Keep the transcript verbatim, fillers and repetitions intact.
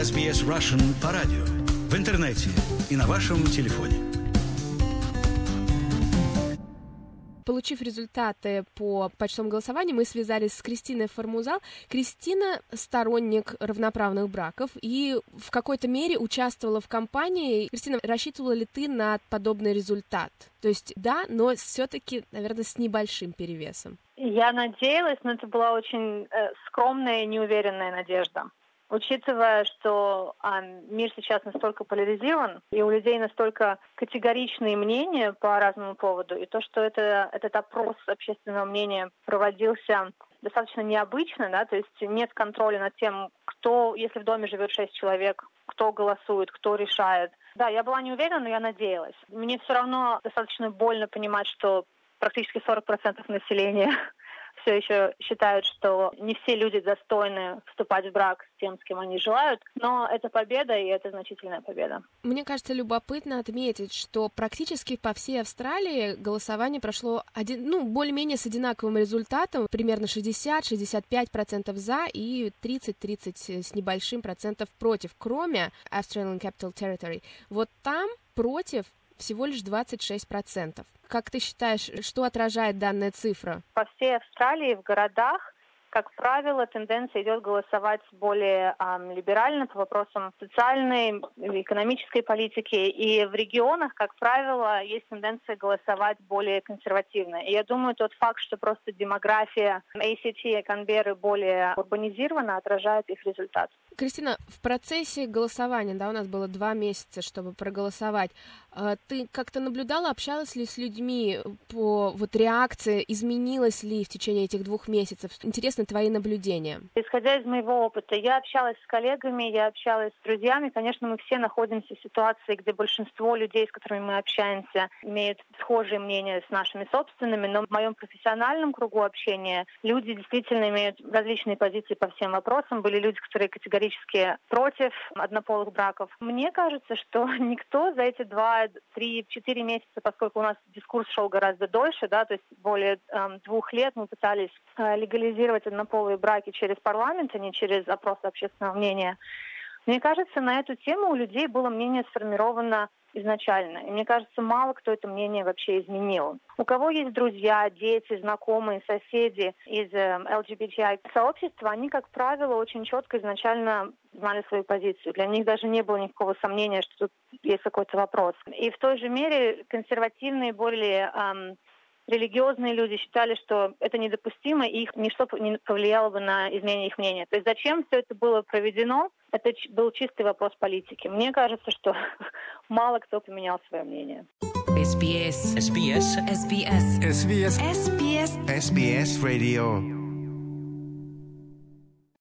эс би эс Russian по радио, в интернете и на вашем телефоне. Получив результаты по почтовому голосованию, мы связались с Кристиной Формузал. Кристина – сторонник равноправных браков и в какой-то мере участвовала в кампании. Кристина, рассчитывала ли ты на подобный результат? То есть да, но все-таки, наверное, с небольшим перевесом. Я надеялась, но это была очень э, скромная и неуверенная надежда. Учитывая, что а, мир сейчас настолько поляризован, и у людей настолько категоричные мнения по разному поводу, и то, что это, этот опрос общественного мнения проводился достаточно необычно, да, то есть нет контроля над тем, кто, если в доме живет шесть человек, кто голосует, кто решает. Да, я была не уверена, но я надеялась. Мне все равно достаточно больно понимать, что практически сорок процентов населения все еще считают, что не все люди достойны вступать в брак с тем, с кем они желают, но это победа, и это значительная победа. Мне кажется, любопытно отметить, что практически по всей Австралии голосование прошло один, ну, более-менее с одинаковым результатом, примерно шестьдесят-шестьдесят пять процентов за и тридцать-тридцать с небольшим процентов против, кроме Australian Capital Territory. Вот там против всего лишь двадцать шесть процентов. Как ты считаешь, что отражает данная цифра? По всей Австралии в городах, как правило, тенденция идет голосовать более э, либерально по вопросам социальной, экономической политики. И в регионах, как правило, есть тенденция голосовать более консервативно. И я думаю, тот факт, что просто демография эй си ти и Канберры более урбанизирована, отражает их результат. Кристина, в процессе голосования, да, у нас было два месяца, чтобы проголосовать. Ты как-то наблюдала, общалась ли с людьми по вот реакции, изменилась ли в течение этих двух месяцев? Интересны твои наблюдения. Исходя из моего опыта, я общалась с коллегами, я общалась с друзьями. Конечно, мы все находимся в ситуации, где большинство людей, с которыми мы общаемся, имеют схожие мнения с нашими собственными, но в моем профессиональном кругу общения люди действительно имеют различные позиции по всем вопросам. Были люди, которые категорически против однополых браков. Мне кажется, что никто за эти два, три, четыре месяца, поскольку у нас дискурс шел гораздо дольше, да, то есть более эм, двух лет мы пытались э, легализировать однополые браки через парламент, а не через опрос общественного мнения. Мне кажется, на эту тему у людей было мнение сформировано изначально. И мне кажется, мало кто это мнение вообще изменил. У кого есть друзья, дети, знакомые, соседи из э, эл джи би ти ай-сообщества, они, как правило, очень четко изначально знали свою позицию. Для них даже не было никакого сомнения, что тут есть какой-то вопрос. И в той же мере консервативные, более эм, религиозные люди считали, что это недопустимо, и их ничто не повлияло бы на изменение их мнения. То есть зачем все это было проведено? Это был чистый вопрос политики. Мне кажется, что мало кто поменял свое мнение. эс би эс. эс би эс. эс би эс. эс би эс. эс би эс. эс би эс Radio.